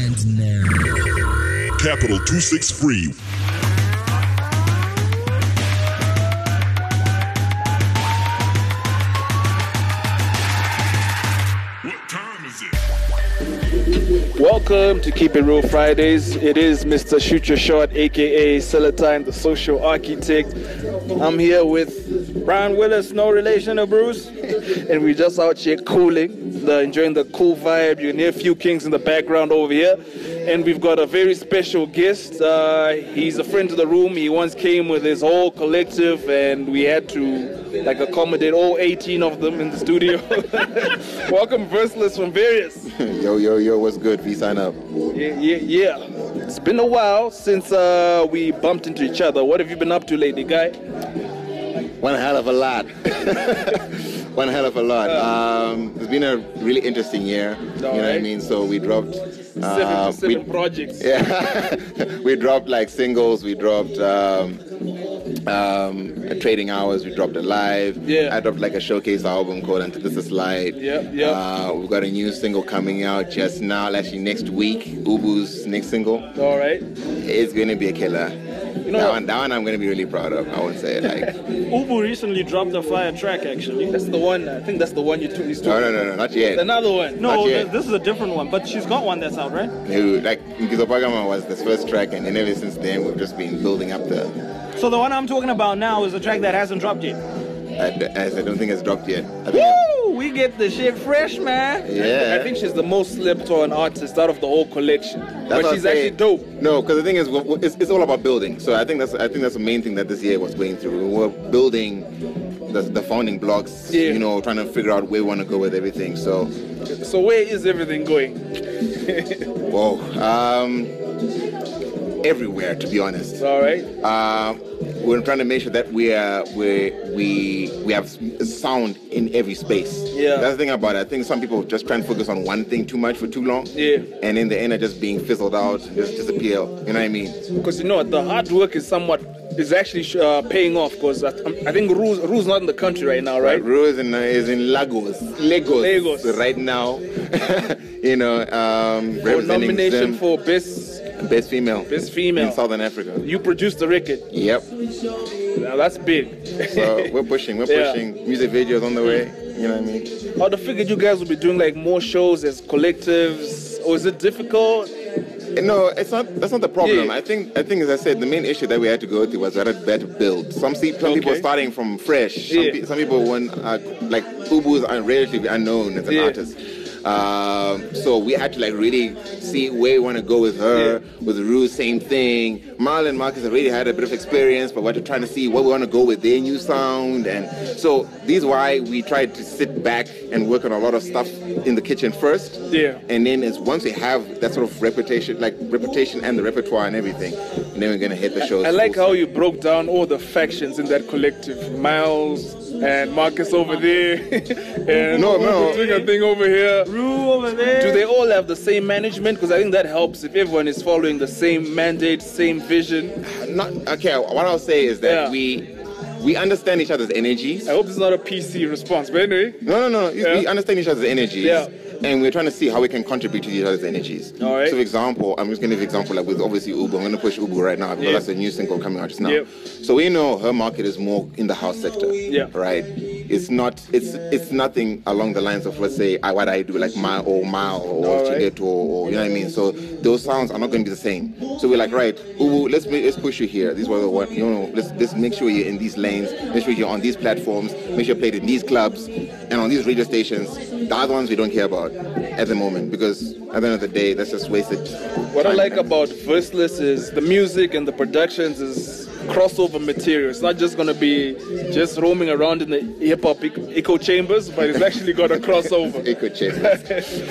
And now, Capital 263. Welcome to Keep It Real Fridays. It is Mr. Shoot Your Shot, aka Celatine, the social architect. I'm here with Brian Willis, no relation to Bruce, and we're just out here cooling, enjoying the cool vibe. You can hear a few kings in the background over here, and we've got a very special guest. He's a friend of the room. He once came with his whole collective, and we had to accommodate all 18 of them in the studio. Welcome, Verseless from Various. Yo, what's good? V, sign up. Yeah. It's been a while since we bumped into each other. What have you been up to lately, guy? One hell of a lot. One hell of a lot. It's been a really interesting year. What I mean? So we dropped... seven projects. Yeah. We dropped singles. We dropped Trading Hours. We dropped a live. Yeah. I dropped a showcase album called Antithesis Light. Yeah. We've got a new single coming out just now, actually next week. Ubu's next single. All right. It's going to be a killer. That one I'm going to be really proud of. I won't say it Ubu recently dropped a fire track, actually. That's the one. I think that's the one you took. No, not yet. Another one. No, this is a different one, but she's got one that's out, right? No, Nkizopagama was the first track, and ever since then we've just been building up the... So the one I'm talking about now is a track that hasn't dropped yet. I don't think it's dropped yet. Woo! We get the shit fresh, man. Yeah. I think she's the most slept on artist out of the whole collection. But she's actually dope. No, because the thing is, it's all about building. So I think that's the main thing that this year was going through. We were building the founding blocks. Yeah. Trying to figure out where we want to go with everything. So where is everything going? Whoa. Everywhere, to be honest. All right. We're trying to make sure that we have sound in every space. Yeah. That's the thing about it. I think some people just try and focus on one thing too much for too long. Yeah. And in the end, are just being fizzled out, just disappear. You know what I mean? Because the hard work is actually paying off. Because I think Ru's not in the country right now, right? Ru is in Lagos right now. For nomination for Best female. In Southern Africa. You produced the record. Yep. Now that's big. So we're pushing. Music videos on the way. You know what I mean? I figured you guys would be doing more shows as collectives, or is it difficult? No, it's not. That's not the problem. Yeah. I think as I said, the main issue that we had to go through was that had better build. Some people starting from fresh. Some people when Ubu's are relatively unknown as an artist. So we had to really see where we want to go with her, with Ru, same thing. Marlon and Marcus already had a bit of experience, but we're trying to see where we want to go with their new sound. And so this is why we tried to sit back and work on a lot of stuff in the kitchen first. Yeah. And then once we have that sort of reputation and the repertoire and everything, and then we're going to hit the shows. I like how you broke down all the factions in that collective. Miles and Marcus over there. And doing a thing over here. Ru over there. Do they all have the same management? Because I think that helps if everyone is following the same mandate, same vision. What I'll say is that we understand each other's energies. I hope it's not a PC response, but anyway. No. We understand each other's energies. Yeah. And we're trying to see how we can contribute to each other's energies. All right. So, for example, I'm just going to give an example with obviously Ubu. I'm going to push Ubu right now because that's a new single coming out just now. Yep. So we know her market is more in the house sector. Yeah. Right. It's nothing along the lines of, let's say, what I do, like Mile or Chileto or you know what I mean. So those sounds are not going to be the same. So we're like, right, Ubu, let's push you here. This is what we want. Let's make sure you're in these lanes. Make sure you're on these platforms. Make sure you're played in these clubs and on these radio stations. The other ones we don't care about at the moment because at the end of the day, that's just wasted. What I like about Verseless is the music and the productions is crossover material. It's not just going to be just roaming around in the hip-hop echo chambers, but it's actually got a crossover. Echo chambers.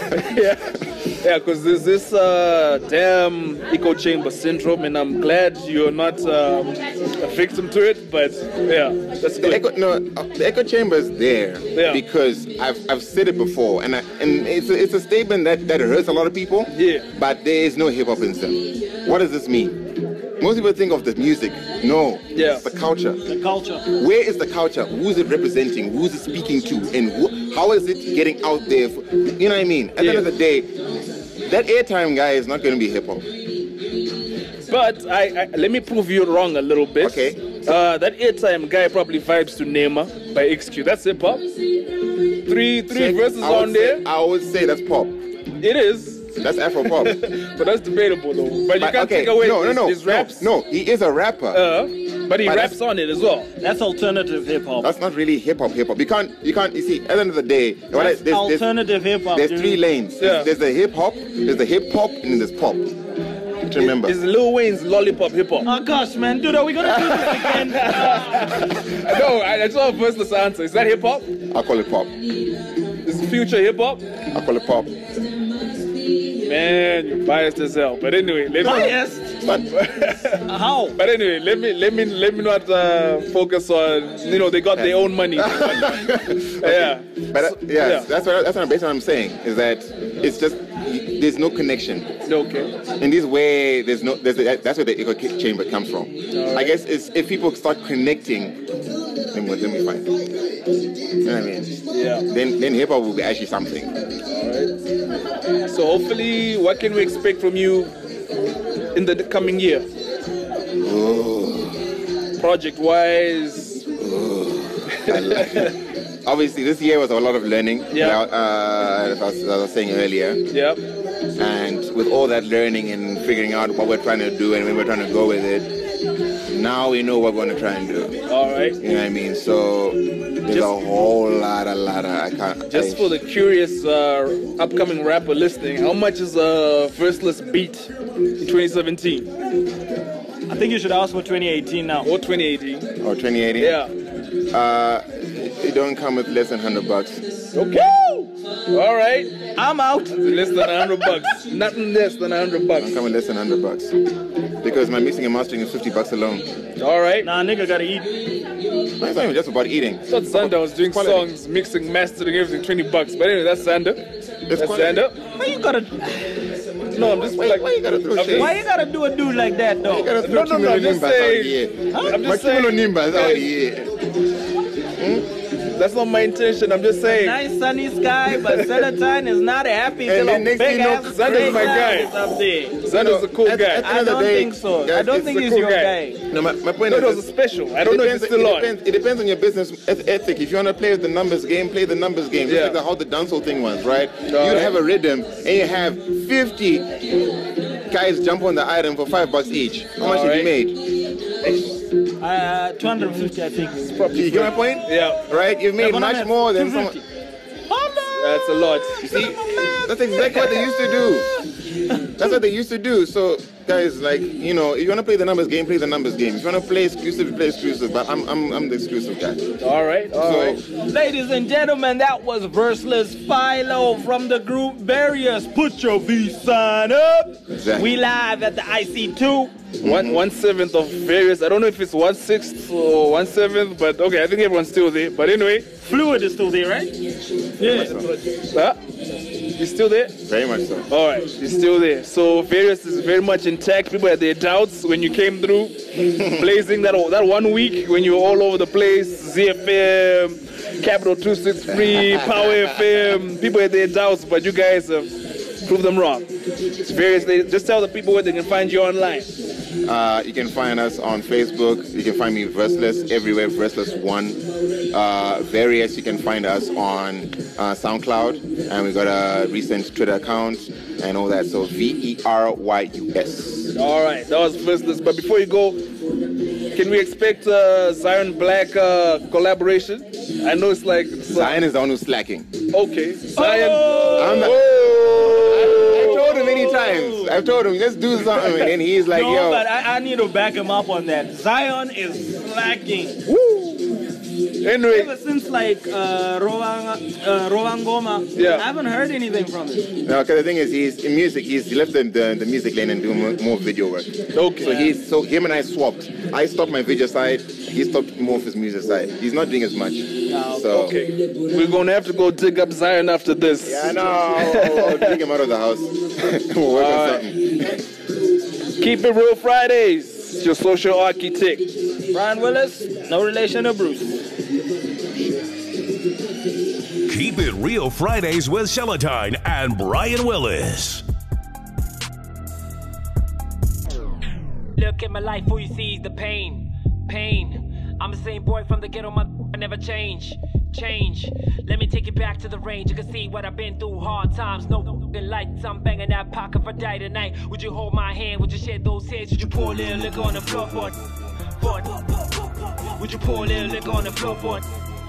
Yeah, because there's this damn echo chamber syndrome, and I'm glad you're not a victim to it, but yeah, that's good. The echo chamber is there because I've said it before, and it's a statement that hurts a lot of people, but there is no hip-hop in them. What does this mean? Most people think of the music. No, it's the culture. The culture. Where is the culture? Who's it representing? Who's it speaking to? And how is it getting out there? You know what I mean? At the end of the day, that airtime guy is not going to be hip hop. But let me prove you wrong a little bit. Okay. That airtime guy probably vibes to Neymar by XQ. That's hip hop. Three verses on there. I would say that's pop. It is. That's Afro pop. But that's debatable though. But you can't take away his raps. No, he is a rapper. But he raps on it as well. That's alternative hip hop. That's not really hip hop. You can't. You see, at the end of the day, there's alternative hip hop. There's three lanes. Yeah. There's the hip hop, and then there's pop. Remember, it's Lil Wayne's lollipop hip hop. Oh gosh, man, dude, are we gonna do this again? No, I saw a verseless answer. Is that hip hop? I call it pop. Is Future hip hop? I call it pop. Man, you're biased as hell. But anyway, biased. How? But anyway, let me not focus on. They got their own money. Yeah. But that's what I'm saying is that it's just there's no connection. Okay. In this way, that's where the echo chamber comes from. Right. I guess if people start connecting, let me find. You know what I mean? Yeah. Then hip hop will be actually something. All right. So hopefully, what can we expect from you in the coming year? Project-wise. Obviously, this year was a lot of learning. Yeah. As I was saying earlier. Yeah. And with all that learning and figuring out what we're trying to do and where we're trying to go with it, now we know what we're going to try and do. All right. You know what I mean? So there's a whole lot of I can't. Just for the curious upcoming rapper listening, how much is a verseless beat in 2017? I think you should ask for 2018 now. Or 2018. Or 2018? Yeah. It don't come with less than $100. Okay. All right. I'm out. Less than $100. Nothing less than $100. Don't come with less than $100. Because my mixing and mastering is $50 alone. All right. Nah, nigga gotta eat. It's not even just about eating. I thought Xander was doing songs, mixing, mastering, everything, $20. But anyway, that's Xander. That's Xander. Why you gotta... No, I'm just why you gotta throw shade? Why you gotta do a dude like that, though? No, I'm just saying. I'm just saying. That's not my intention. I'm just saying. Nice sunny sky, but Celatine is not happy till a big ass Xander's my guy. Up there. Xander's a cool guy. I don't think so. I don't think he's your guy. No, my point is, it was a special. I don't know if it's still on. It depends on your business ethic. If you want to play with the numbers game, play the numbers game. Just like how the dancehall thing was, right? You have a rhythm and you have 50 guys jump on the item for $5 each. How much have you made? 250, I think. You get my point? Yeah. Right? You've made much more than someone. That's a lot. You see? That's exactly what they used to do. That's what they used to do. So, guys, like, if you want to play the numbers game, play the numbers game. If you want to play exclusive, play exclusive. But I'm the exclusive guy. All right. Ladies and gentlemen, that was Verseless Philo from the group Barriers. Put your V sign up. Exactly. We live at the IC2. 1/7 of various. I don't know if it's 1/6 or 1/7, but okay, I think everyone's still there. But anyway, Fluid is still there, right? Yeah. He's still there? Very much so. All right, he's still there. So various is very much intact. People had their doubts when you came through, blazing that 1 week when you were all over the place. ZFM, Capital 263, Power FM. People had their doubts, but you guys have proved them wrong. It's various. Just tell the people where they can find you online. You can find us on Facebook. You can find me Verseless everywhere, Verseless1. Various, you can find us on SoundCloud, and we got a recent Twitter account and all that. So VERYUS. All right, that was Verseless. But before you go, can we expect Zion Black collaboration? I know it's like Zion is the one who's slacking. Okay, Zion. Many times I've told him let's do something, and he's like, no, but I need to back him up on that. Zion is slacking. Woo! Anyway, ever since like Rovangoma, I haven't heard anything from him. No, because the thing is, he's in music. He left the music lane and do more video work. Okay. So him and I swapped. I stopped my video side. He stopped more of his music side. He's not doing as much. So okay, we're gonna have to go dig up Zion after this. Yeah, no, I'll dig him out of the house. We'll work on something. Keep it real Fridays. It's your social architect, Brian Willis. No relation to Bruce. Keep It Real Fridays with Celatine and Brian Willis. Look at my life, all you see is the pain. I'm the same boy from the ghetto, I never change. Let me take you back to the range. You can see what I've been through, hard times, no lights. I'm banging that pack if I die tonight. Would you hold my hand? Would you shed those tears? Would you pour a little liquor on the floorboard? Would you pour a little liquor on the floorboard?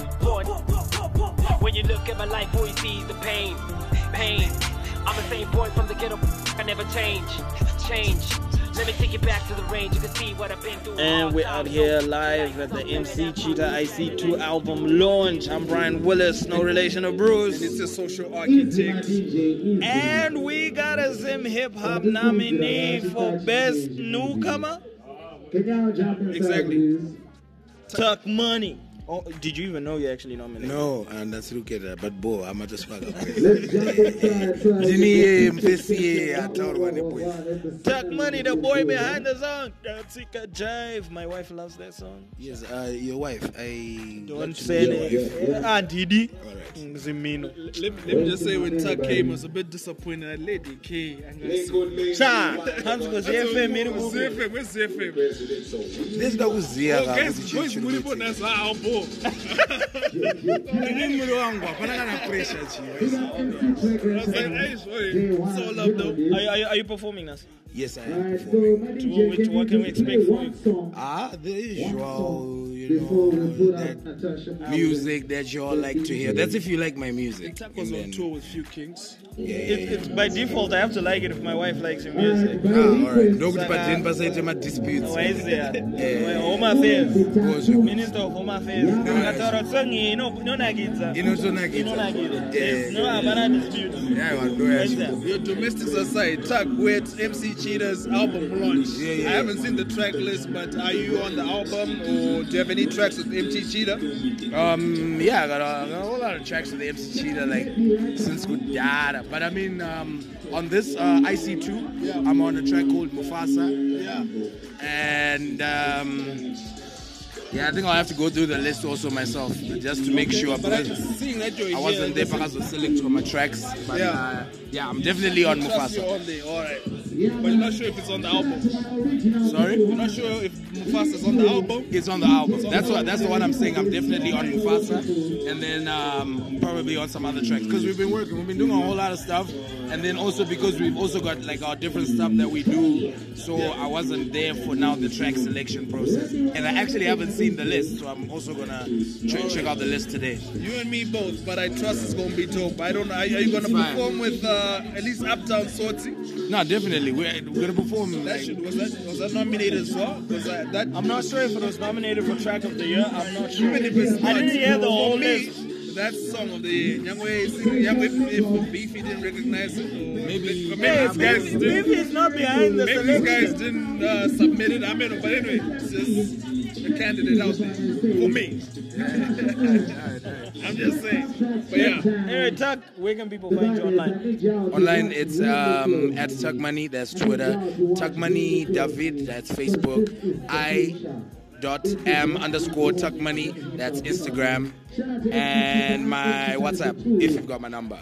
When you look at my life, all you see is the pain. I'm the same boy from the ghetto, I never change. Let me take you back to the range. You can see what I've been through. And we're out here live at the MC Cheetah IC2 album launch. I'm Brian Willis, no relation to Bruce. And it's a social architect. And we got a Zim Hip Hop nominee for Best Newcomer. Exactly. Tuck Money. Oh, did you even know you actually nominated? No, and that's look at that, but boy, I'm just fucking Tuck Money, the boy behind the song. Dancika Jive. My wife loves that song. Yes, your wife. I don't say it. Didi. All right. Let me just say, when Tuck came, I was a bit disappointed at Lady K. Where's ZFM? This dog was there. Are you performing this? Yes, I am performing. What can we expect from you? The usual, that music that you all like to hear. That's if you like my music. Tuck was on tour with Few Kings. It's by default. I have to like it if my wife likes your music. Alright. No good, but then passages my disputes. Why is there? Home Affairs. Minister of Home Affairs. No disputes. Your domestics aside, Tuck, we're at MC Cheetah's album launch. I haven't seen the track list, but are you on the album, or do you have any tracks with MC Cheetah? I got a whole lot of tracks with MC Cheetah, like since good data. But I mean, on this IC2, I'm on a track called Mufasa. Yeah. And I think I'll have to go through the list also myself, just to make sure. But seeing that you're I wasn't there because I was select from my tracks. But I'm definitely on Mufasa. You're on there, all right. But you're not sure if it's on the album. Sorry? You're not sure if Mufasa's on the album? It's on the album. That's what I'm saying. I'm definitely on Mufasa, and then probably on some other tracks, because we've been doing a whole lot of stuff, and then also because we've also got like our different stuff that we do. So I wasn't there for now the track selection process, and I actually haven't seen the list, so I'm also gonna check out the list today. You and me both, but I trust it's gonna be dope. I don't know. Are you gonna perform with at least Uptown Sorty? No, definitely. We're gonna perform. Was that nominated as well? I'm not sure if it was nominated for track of the year. I'm not sure. Even if it's not, I didn't hear the whole list. That's song of the year. If Beefy didn't recognize it, or maybe Beefy's not behind the selection. Maybe these guys didn't submit it. I mean, but anyway, it's just a candidate out there for me. I'm just saying. But yeah. Anyway, Tuck, where can people find you online? Online, it's at Tuck Money, that's Twitter. Tuck Money David, that's Facebook. I.M_Tuck Money, that's Instagram. And my WhatsApp, if you've got my number.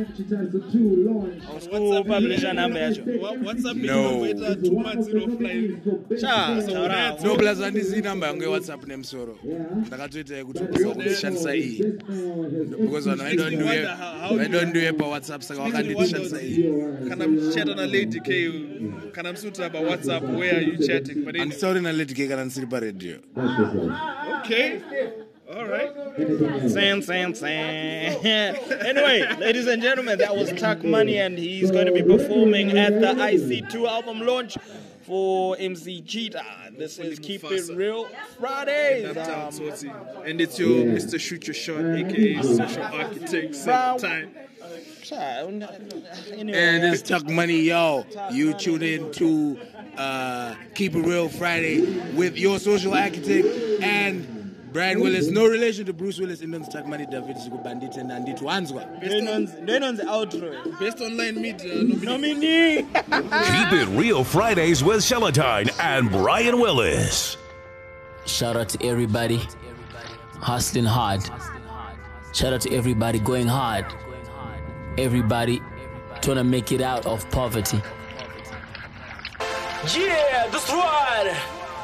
Oh, publish a number. WhatsApp me. No. 2005. No plus andisi number yangu WhatsApp nemsoro. Ndakatoita kuti kushandisa iyi. Because I don't do it by WhatsApp, saka wakandishandisa iyi. Can I chat on a Lady K? Can I suit about WhatsApp? Where are you chatting? But I'm sorry na Lady K kana nsiri pa radio. Okay. All right. San. Anyway, ladies and gentlemen, that was Tuck Money, and he's going to be performing at the IC2 album launch for MC Cheetah. This is Keep It Real Fridays. And it's your Mr. Shoot Your Shot, aka Social Architect, same time. Anyway, And it's Tuck Money, yo. You tune in to Keep It Real Friday with your social architect and Brian Willis, no relation to Bruce Willis. Indon's Tuck Money, David Bandit, and Andy Tuanzwa. Denon's outro. Best online media nominee. Keep It Real Fridays with Celatine and Brian Willis. Shout out to everybody hustling hard. Shout out to everybody going hard. Everybody trying to make it out of poverty. Yeah, that's right.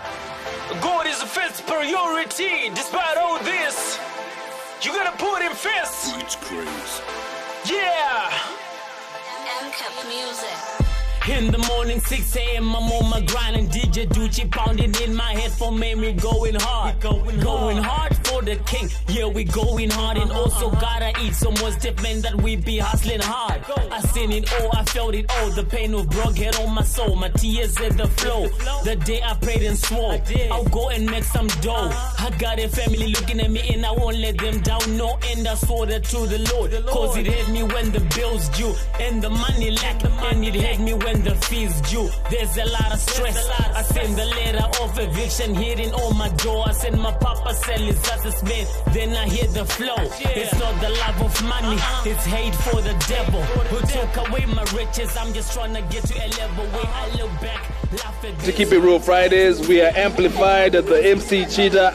God is the first priority. Despite all this, you gotta put him first. It's crazy. Yeah. MCAP music. In the morning, 6 a.m., I'm on my grind and DJ Ducci pounding in my head for memory, going hard. Going hard for the king. Yeah, we going hard and also gotta eat. So much different that we be hustling hard. I seen it all, I felt it all. The pain of broke head on my soul. My tears at the flow. The day I prayed and swore, I'll go and make some dough. I got a family looking at me and I won't let them down. No end, I swore that to the Lord. Cause it hit me when the bills due and the money lack. And it hit me when the fees due. There's a lot of stress. I send the letter of eviction hitting on my door. I send my papa sell his asses, man. Then I hear the flow. It's not the love of money, it's hate for the devil who took away my riches. I'm just trying to get to a level where I look back, laugh at To Keep It Real Fridays, we are amplified at the MC Cheetah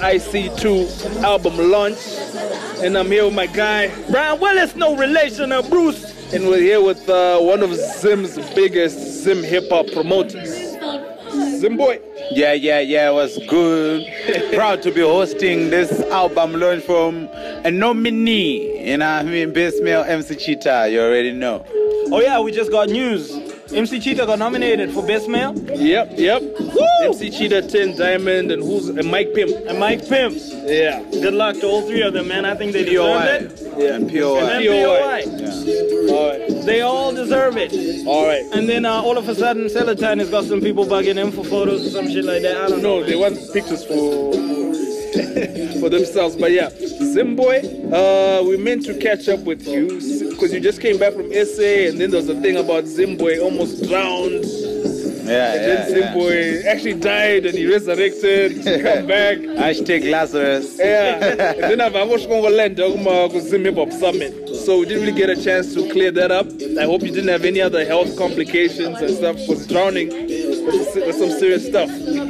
IC2 album launch. And I'm here with my guy, Brian Willis, no relation to Bruce. And we're here with one of Zim's biggest Zim hip-hop promoters, Zim Boy. Yeah, it was good. Proud to be hosting this album launch from a nominee. You know what I mean? Best Male MC Cheetah, you already know. Oh yeah, we just got news. MC Cheetah got nominated for Best Male. Yep. Woo! MC Cheetah, 10 Diamond, and who's Mike Pimp. And Mike Pimp. Yeah. Good luck to all three of them, man. I think they deserve it. Yeah. And POI. And POI. Yeah. All right. They all deserve it. All right. And then all of a sudden, Celatine has got some people bugging him for photos or some shit like that. I don't know. No, they want pictures for for themselves. But yeah, Zim Boy, we meant to catch up with you because you just came back from SA, and then there was a thing about Zim Boy almost drowned. Yeah, and then Zim Boy actually died and he resurrected, come back. Hashtag Lazarus. Yeah. And then I've watched Congoland Zim Hip Hop Summit. So we didn't really get a chance to clear that up. I hope you didn't have any other health complications and stuff, because drowning was some serious stuff.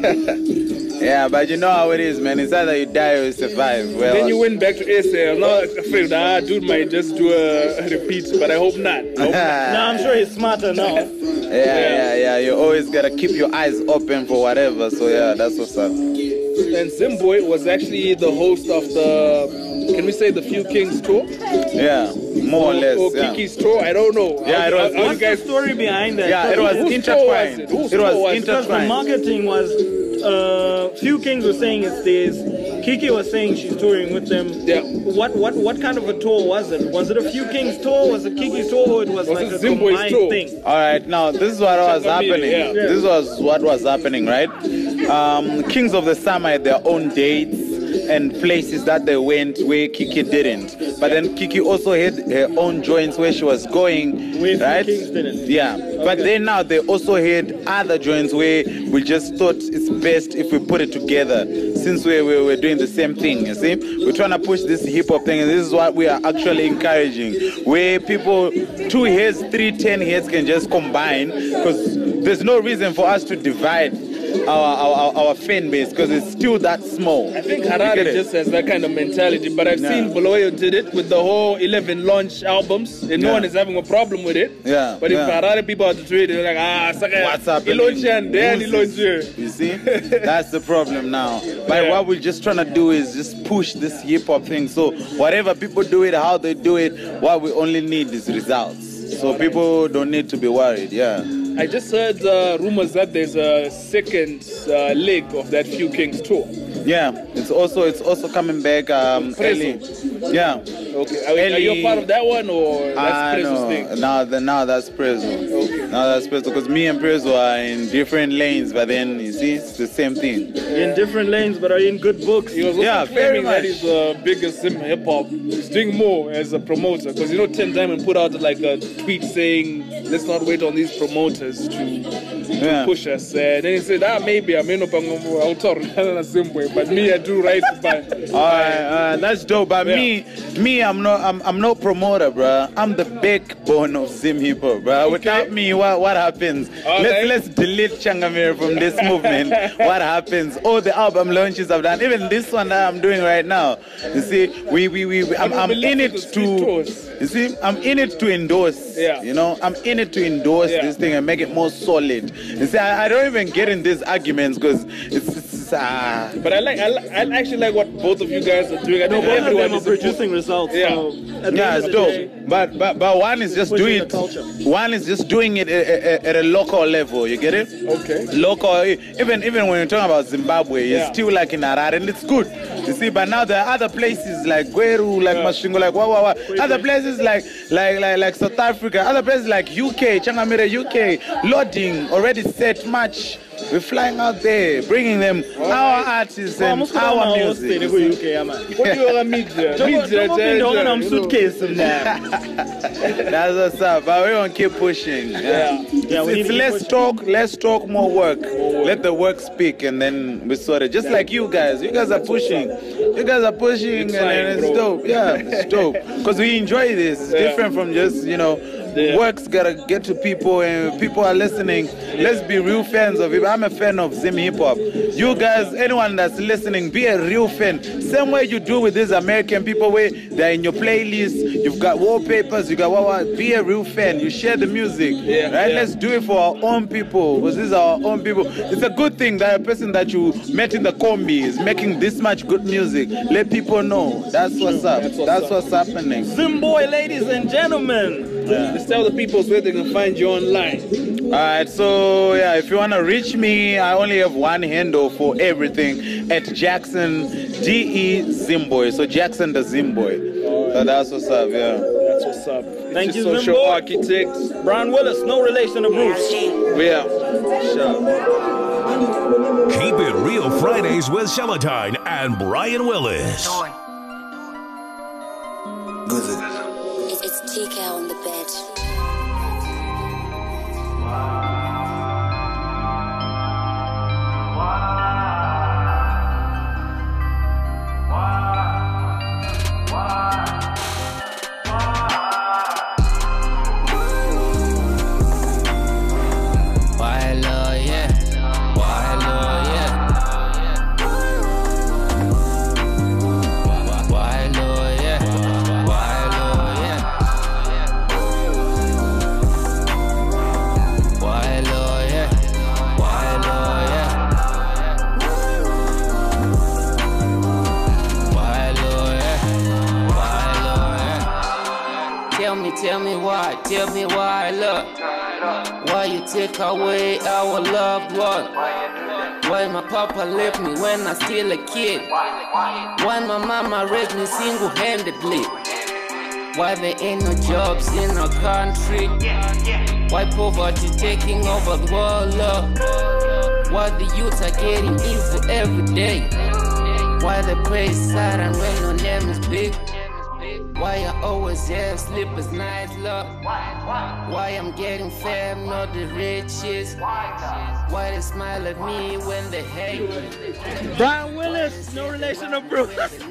Yeah, but you know how it is, man. It's either you die or you survive. Well, then you went back to SA. I'm not afraid that dude might just do a repeat, but I hope not. No, I'm sure he's smarter now. Yeah. You always gotta keep your eyes open for whatever. So yeah, that's what's up. And Zim Boy was actually the host of the, can we say, the Few Kings tour? Yeah, more or less. Or Kiki's tour, I don't know. Yeah, it was. What's the story behind that? Yeah, it was intertwined. It was intertwined. Because the marketing was, Few Kings was saying it's theirs. Kiki was saying she's touring with them. Yeah. What kind of a tour was it? Was it a Few Kings tour? Was it Kiki's tour? Or it was like a combined thing? All right, now this is what was happening. Yeah. This was what was happening, right? Kings of the Summer had their own dates and places that they went where Kiki didn't. But then Kiki also had her own joints where she was going, right? Kings didn't. Yeah. Okay. But then now they also had other joints where we just thought it's best if we put it together, since we're doing the same thing, you see? We're trying to push this hip-hop thing, and this is what we are actually encouraging, where people, 2 heads, 3, 10 heads can just combine, because there's no reason for us to divide our fan base, because it's still that small. I think Harare just has that kind of mentality, but I've seen Boloyo did it with the whole 11 launch albums, and no one is having a problem with it. Yeah. But if Harare people are to trade, they're like, what's happening? You see? That's the problem now. But what we're just trying to do is just push this hip-hop thing. So whatever people do it, how they do it, what we only need is results. So people don't need to be worried, yeah. I just heard rumors that there's a second leg of that Few Kings tour. Yeah, it's also coming back early. Yeah. Okay. Are you part of that one, or that's Prezo's thing? Now that's Prezo. Okay. Now that's Prezo, because me and Prezo are in different lanes, but then you see, it's the same thing. In different lanes, but are you in good books? He was also claiming that he's the biggest Zim hip hop. He's doing more as a promoter, because 10 Diamond put out like a tweet saying, "Let's not wait on these promoters to push us." And then he said, maybe I may not be Zim Boy, but me I do right by. Alright, that's dope. But me, I'm no promoter, bro. I'm the backbone of Zim hip hop, bro. Without me, what happens? Let's delete Changamire from this movement. document what happens. All the album launches I've done, even this one that I'm doing right now. You see, I'm in it to. You see, I'm in it to endorse. Yeah. You know, I'm in it to endorse this thing and make it more solid. You see, I don't even get in these arguments because it's But I actually like what both of you guys are doing. I know both of them are producing results. Yeah, so yeah, it's dope. But one is just doing it. One is just doing it at a local level. You get it? Okay. Local. Even when you're talking about Zimbabwe, it's still like in Harare, and it's good. You see, but now there are other places like Gweru, like Masvingo, like Wawawa. Other places like South Africa. Other places like UK, Changamire, UK. Loading already set much. We're flying out there, bringing them our artists and our music. What do you want to meet there? That's what's up. But we're gonna keep pushing. It's less talk, more work. Let the work speak, and then we sort it. Just like you guys. You guys are pushing. You guys are pushing, and it's dope. Yeah, it's dope. Because we enjoy this. It's different from just, work's gotta get to people, and people are listening. Let's be real fans of it. I'm a fan of Zim Hip Hop. You guys, anyone that's listening, be a real fan. Same way you do with these American people, where they're in your playlist, you've got wallpapers, you got be a real fan. You share the music, right? Let's do it for our own people, because these are our own people. It's a good thing that a person that you met in the combi is making this much good music. Let people know. That's what's up. That's what's happening. Zimboy, ladies and gentlemen. Let's tell the people where they can find you online. Alright, so if you want to reach me, I only have one handle for everything at Jackson DE Zimboy. So Jackson the Zimboy. So that's what's up, That's what's up. Thank you, Social Zimboy. Architect. Brian Willis, no relation to Bruce. Yeah. Sure. Keep It Real Fridays with Celatine and Brian Willis. It's TK on the bed. Tell me why, look. Why you take away our loved one? Why my papa left me when I still a kid? Why my mama raised me single-handedly? Why there ain't no jobs in our country? Why poverty taking over the world, look? Why the youths are getting evil every day? Why they praise Satan when your name is big? Why I always have sleepless nights, love? Why I'm getting fam, not the richest? Why they smile at me when they hate me? Brian Willis, no relation to Bruce.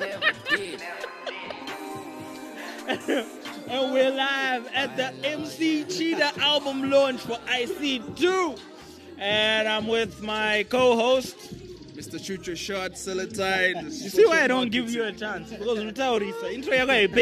And we're live at the MC Cheetah album launch for IC2. And I'm with my co-host, Mr. Chucho Short, Celatine. You see why I don't give you a chance? Because intro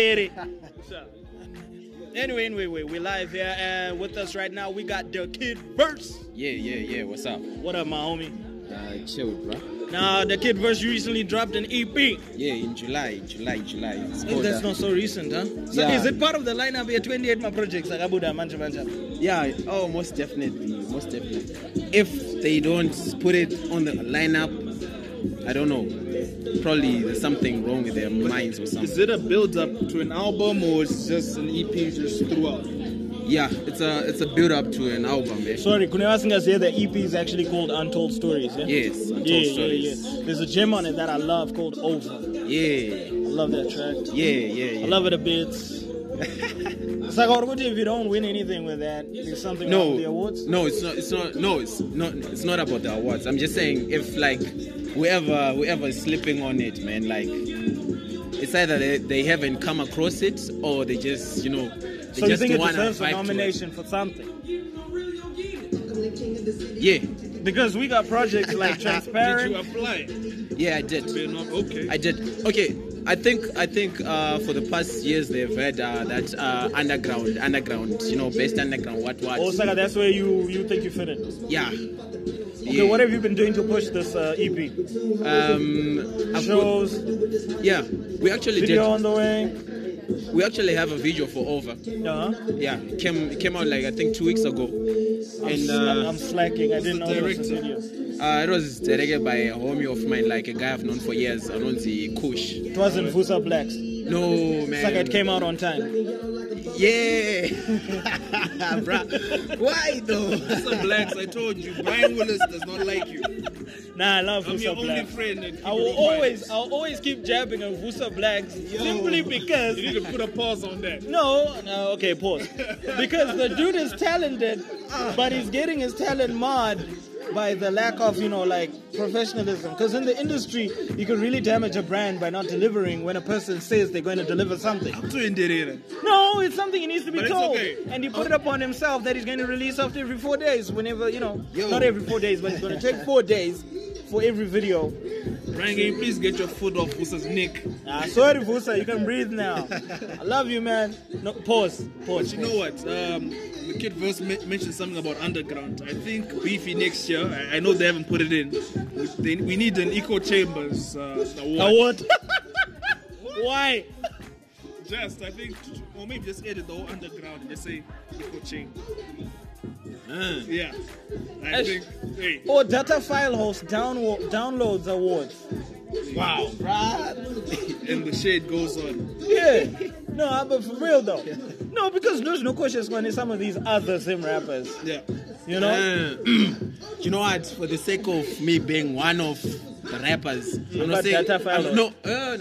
Anyway, we're live here, and with us right now we got the Kid Verse. Yeah. What's up? What up, my homie? Chilled, bro. Now, the Kid Verse recently dropped an EP. Yeah, in July. That's not so recent, huh? So is it part of the lineup here, 28 my projects? Yeah, most definitely. If they don't put it on the lineup, I don't know. Probably there's something wrong with their minds or something. Is it a build-up to an album, or is it just an EP just throughout? Yeah, it's a build-up to an album. Yeah. Sorry, could you ask us here? The EP is actually called Untold Stories. Yeah? Yes, Untold Stories. Yeah. There's a gem on it that I love called Over. Yeah. I love that track. Yeah. I love it a bit. It's like, if you don't win anything with that, there's something wrong with the awards? No, it's not about the awards. I'm just saying, if like whoever is slipping on it, man, like it's either they haven't come across it or they just, So you think it deserves a nomination for something? Yeah. Because we got projects like Transparent. Did you apply? Yeah, I did. Okay. I did. Okay. I think for the past years they've had that underground, best underground, what. Osaka, that's where you think you fit in? Yeah. Okay, what have you been doing to push this EP? Shows? Yeah, we actually video did. On the way? We actually have a video for Over. Yeah, it came out like I think 2 weeks ago. I'm slacking. I didn't know it was a video. It was directed by a homie of mine, like a guy I've known for years, Anonzi Kush. It wasn't Vusa Blacks. No, man. It's like it came out on time. Yeah. Bruh. Why though? Vusa Blacks, I told you, Brian Willis does not like you. Nah, I love I'm Vusa your Blacks. only friend. I'll always keep jabbing on Vusa Blacks simply because you need to put a pause on that. No, okay, pause. Because the dude is talented, but he's getting his talent marred by the lack of, professionalism. Because in the industry, you can really damage a brand by not delivering when a person says they're going to deliver something. No, it's something he needs to be told. Okay. And he put it upon himself that he's going to release after every 4 days, whenever, not every 4 days, but he's going to take 4 days for every video. Brian, can you please get your foot off Vusa's neck? Sorry, Vusa, you can breathe now. I love you, man. No, pause. But you know what? The kid first mentioned something about underground. I think Beefy next year, I know they haven't put it in. We need an Echo Chambers award. Why? I think, or maybe just edit the whole underground and just say Echo Chamber. Yeah. I think, hey. Or Data File Host Downloads Awards. Wow. And the shade goes on. Yeah. No, but for real though. No, because there's no questions when some of these other sim rappers. Yeah. You know? You know what? For the sake of me being one of the rappers, I'm not saying. Data File No,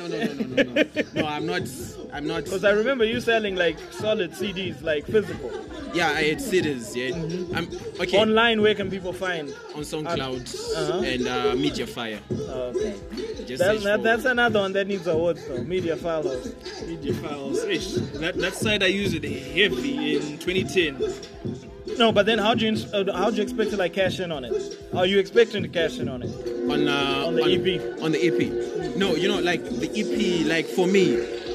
I'm not. Because I remember you selling like solid CDs, like physical. Yeah, I had CDs. Yeah. Mm-hmm. Okay. Online, where can people find? On SoundCloud and Mediafire. Okay. That's another one that needs awards though. Media Files. Media Files. That site I used it heavy in 2010. No, but then how do you expect to cash in on it? Are you expecting to cash in on it? On the EP. On the EP. No, the EP. For me,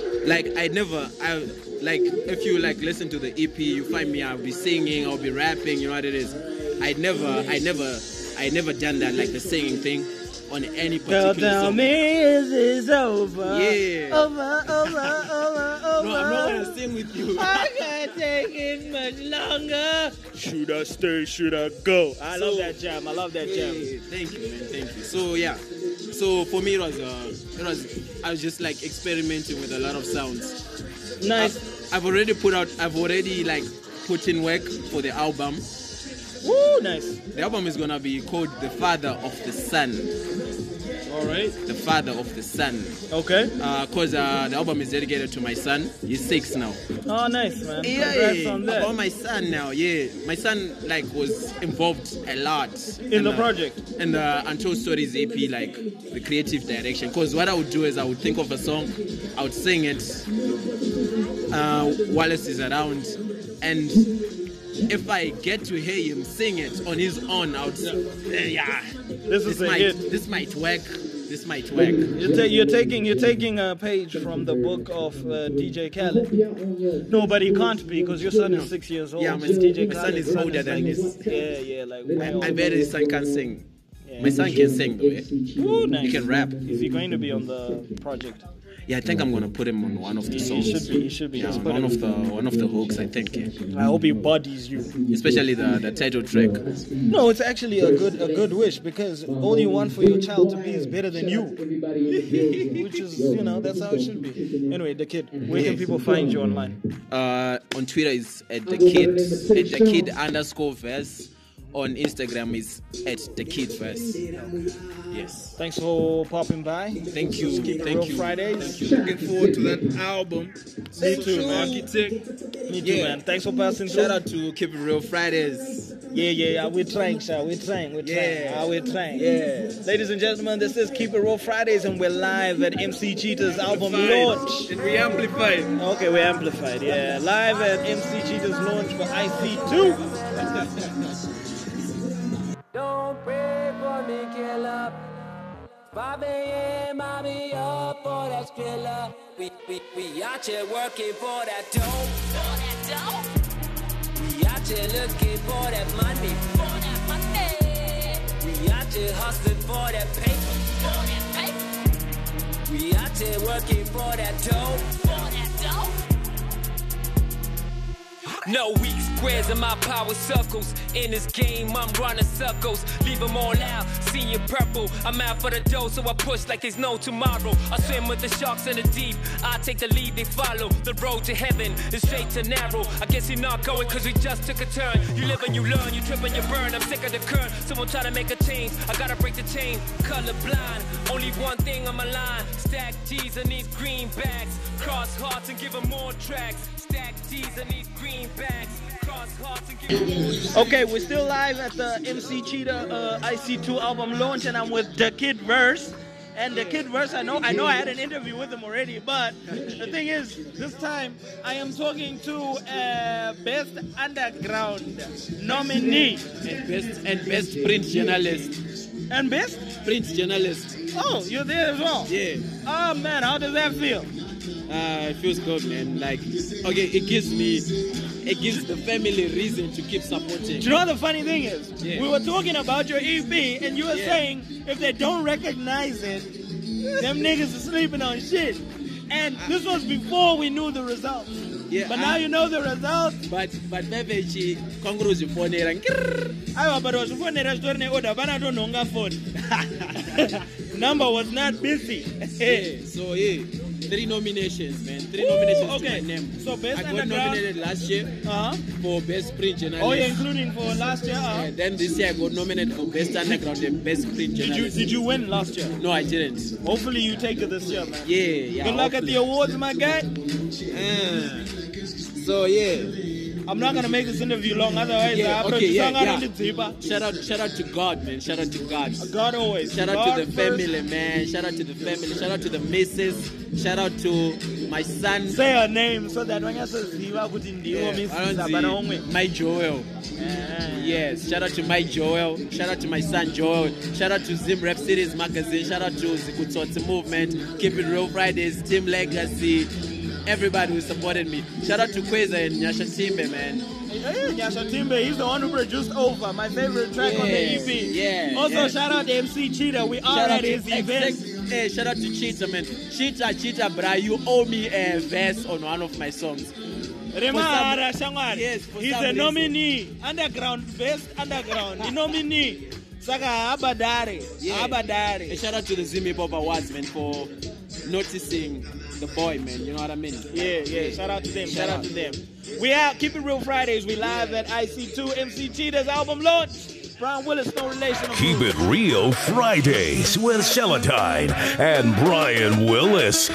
if you listen to the EP, you find me. I'll be singing. I'll be rapping. You know what it is. I never done that the singing thing on any particular song. Tell me, is this over? Yeah. Over. No, I'm not gonna sing with you. I can't take it much longer. Should I stay? Should I go? I love that jam. Thank you, man. Thank you. So yeah. So for me, I was just experimenting with a lot of sounds. Nice. I've already put in work for the album. Woo, nice. The album is gonna be called The Father of the Sun. All right. The Father of the Sun. Okay. Cause the album is dedicated to my son. He's 6 now. Oh, nice, man. Congrats on that. About my son now, yeah. My son was involved a lot in the project. And Untold Stories EP, the creative direction. Cause what I would do is I would think of a song, I would sing it. Wallace is around, and if I get to hear him sing it on his own, I would say, this might work. This might work. You're taking a page from the book of DJ Khaled. No, but he can't be because your son is 6 years old. Yeah, my son is older than this. Yeah, I bet his son can sing. Yeah. My son can sing though. Ooh, nice. He can rap. Is he going to be on the project? Yeah, I think I'm gonna put him on one of the songs. He should be. Yeah, one of the hooks, I think. Yeah. I hope he bodies you. Especially the title track. No, it's actually a good wish because all you want for your child to be is better than you. Which is, that's how it should be. Anyway, The Kid, where can people find you online? On Twitter is at the kid_verse. On Instagram is at @thekidverse. Yes. Thanks for popping by. Thank you. Thank you. Fridays. Looking forward to that album. Me too, man. Architect. Me too, man. Thanks for passing through. Shout out to Keep It Real Fridays. Yeah. We're trying, sir. We're trying. Yeah. We're trying. Yeah. Ladies and gentlemen, this is Keep It Real Fridays, and we're live at MC Cheetah's album launch. And we amplified. Okay, we're amplified. Yeah, live at MC Cheetah's launch for IC2. Don't break 5 mommy up for that Skrilla. We out here working for that dough. We out here looking for that money. We out here hustling for that paper. We out here working for that dough. No weak squares in my power circles. In this game, I'm running circles. Leave them all out, seeing purple. I'm out for the dough, so I push like there's no tomorrow. I swim with the sharks in the deep. I take the lead, they follow. The road to heaven is straight to narrow. I guess you're not going cause we just took a turn. You live and you learn, you trip and you burn. I'm sick of the current, someone try to make a change. I gotta break the chain, colorblind. Only one thing on my line. Stack G's and these green bags. Cross hearts and give them more tracks. Stack G's and these green bags. Cross hearts and give them more tracks. Okay, we're still live at the MC Cheetah IC2 album launch, and I'm with The Kid Verse. And The Kid Verse, I know I had an interview with him already, but the thing is, this time I am talking to a Best Underground nominee. And best print journalist. And Best? Print journalist. Oh, you're there as well? Yeah. Oh man, how does that feel? It feels good, man. Like, okay, it gives the family reason to keep supporting. Do you know what the funny thing is? Yeah. We were talking about your EP, and you were saying if they don't recognize it, them niggas are sleeping on shit. And this was before we knew the results. Yeah, but now you know the results. But maybe she congrats you for it. I but was for the restaurant order, but I don't know phone. Number was not busy. Yeah, so yeah. 3 nominations, man. 3 nominations to my name. So Best I got nominated last year for Best Print Journalist. Oh, yeah, including for last year? Yeah, then this year I got nominated for Best Underground and Best Print Journalist. Did you win last year? No, I didn't. Hopefully you take it this year, man. Yeah. Good luck at the awards, my guy. So, yeah. I'm not gonna make this interview long, otherwise Shout out to God, man. Shout out to God. God always. Shout out to the family, man. Shout out to the family. Shout out to the missus. Shout out to my son. Say her name so that when you say Ziva, put in the My Joel. Yes, shout out to my Joel. Shout out to my son Joel. Shout out to Zim Rap Series Magazine. Shout out to Zikutsotsi Movement. Keep It Real Fridays. Team Legacy. Everybody who supported me. Shout out to Kweza and Nyasha Timbe, man. Hey, Nyasha Timbe, he's the one who produced Over, my favorite track on the EP. Yeah. Also, shout out to MC Cheetah. We are at his event. Hey, shout out to Cheetah, man. Cheetah, bra, you owe me a verse on one of my songs. Remara Shangwari. Yes, he's a nominee. Underground, Best Underground. The nominee. Saka Abadare. Abadare. Hey, shout out to the Zim Hip Hop Awards, man, for noticing the boy, man. You know what I mean? Yeah. Shout out to them. Shout out to them. We out. Keep It Real Fridays. We live at IC2 MC Cheetah's album launch. Brian Willis, No Relation. Keep It Real Fridays with Celatine and Brian Willis.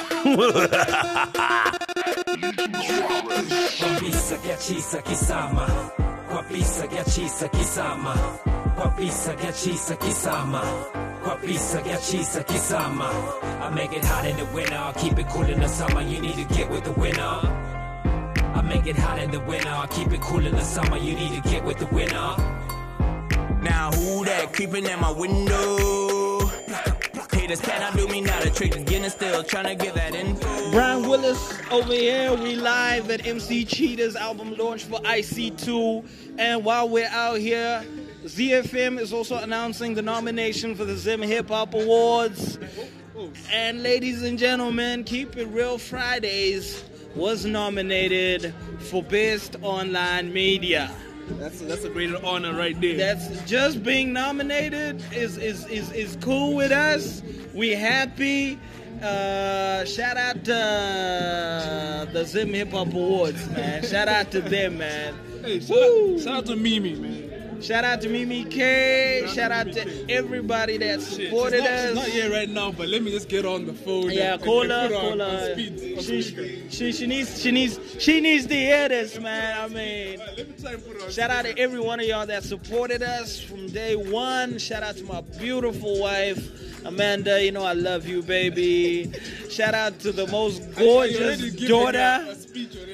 Papisa gachisa kisama. Papisa gachisa kisama. Papisa gachisa kisama. Papisa gachisa kisama. I make it hot in the winter, I'll keep it cool in the summer. You need to get with the winner. I make it hot in the winter, I'll keep it cool in the summer. You need to get with the winner. Now who that creeping at my window? Haters cannot do me now. The trick is getting still trying to get that info. Brian Willis over here. We live at MC Cheetah's album launch for IC2. And while we're out here, ZFM is also announcing the nomination for the Zim Hip Hop Awards. And ladies and gentlemen, Keep It Real Fridays was nominated for Best Online Media. That's a great honor right there. That's just being nominated is cool with us. We happy. Shout out to the Zim Hip Hop Awards, man. Shout out to them, man. Hey, shout out to Mimi, man. Shout out to Mimi K. Shout out to everybody that supported us. She's not here right now, but let me just get on the phone. Yeah, call her. She needs to hear this, man. I mean, shout out to every one of y'all that supported us from day one. Shout out to my beautiful wife, Amanda. You know I love you, baby. Shout out to the most gorgeous daughter.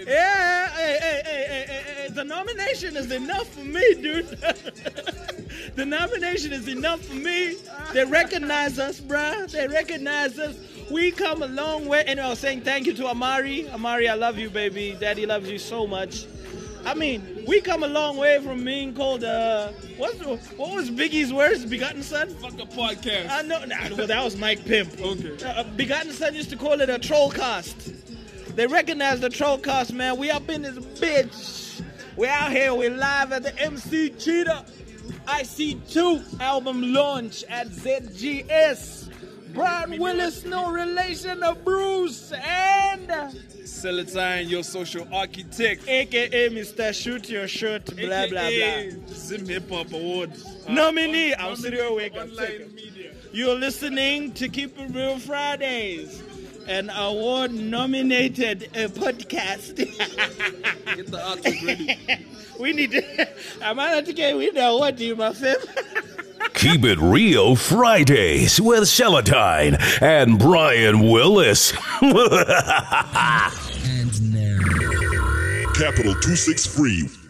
Yeah, hey, the nomination is enough for me, dude. The nomination is enough for me. They recognize us, bruh. They recognize us. We come a long way. And I was saying thank you to Amari. Amari, I love you, baby. Daddy loves you so much. I mean, we come a long way from being called, what was Biggie's words? Begotten Son? Fuck a podcast. I know. Well, that was Mike Pimp. Okay. Begotten Son used to call it a troll cast. They recognize the troll cast, man. We up in this bitch. We're out here. We're live at the MC Cheetah IC2 album launch at ZGS. Brian Willis, no relation to Bruce, and Celatine, your social architect, aka Mr. Shoot Your Shot, blah blah blah. Zim Hip Hop Awards Nominee. I'm serious. Wake up. You're listening to Keep It Real Fridays, an award-nominated podcast. Get the artwork ready. We need to. I'm not to we know what do you, my fam. Keep It Real Fridays with Celatine and Brian Willis. Capital 263